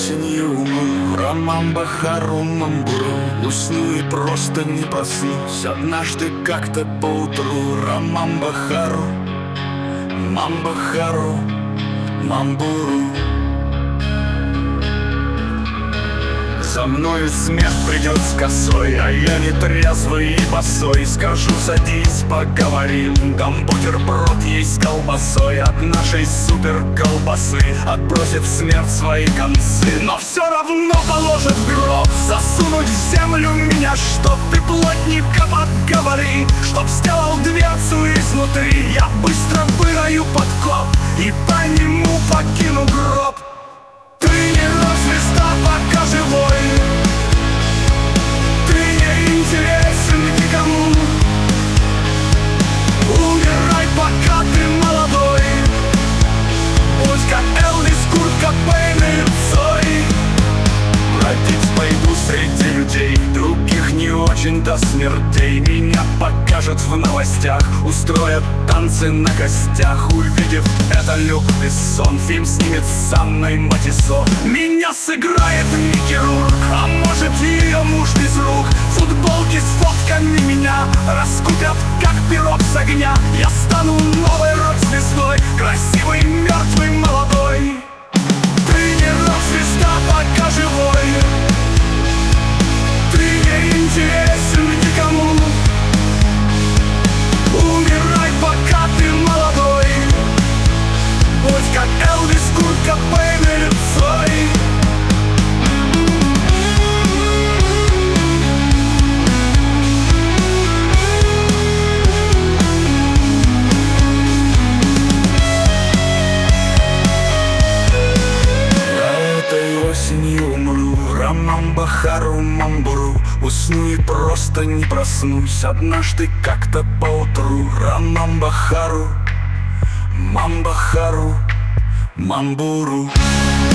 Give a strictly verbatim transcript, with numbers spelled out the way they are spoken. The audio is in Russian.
осенью умру. Рамамбахару мамбуру. Усну и просто не проснусь однажды как-то поутру. Рамамбахару мамбахару мамбуру. За мною смерть придет с косой, а я не трезвый и босой. Скажу: садись, поговорим. Дам бутерброд есть с колбасой от нашей супер колбасы. Отбросит смерть свои концы, но все равно положит в гроб. Засунуть в землю меня, чтоб ты плотника подговори, чтоб сделал дверцу изнутри. Я быстро вырою подкоп и по нему покину гроб. Ты не рок-звезда, пока живой. Ты не интересен никому. Умирай, пока ты молодой. Будь как Элвис, Курт Кобейн и Цой. Бродить пойду среди людей, других не очень до смертей. Меня покажут в новостях, устроят танцы на костях. Увидев это, Люк Бессон фильм снимет с Анной Матисо. Меня сыграет Микки Рурк, а может ее муж без рук. Футболки с фотками меня раскупят, как пирог с огня. Я стану новой рок-звездой, красивый, мертвый, молодой. Ты не рок-звезда, пока живой. Ты не интересен никому. Умирай, пока ты молодой. Будь как Элвис, Курт Кобейн или Цой. Я этой осенью умру. Рамамбахару мамбуру. Усну и просто не проснусь однажды как-то поутру. Рамамбахару мамбахару мамбуру.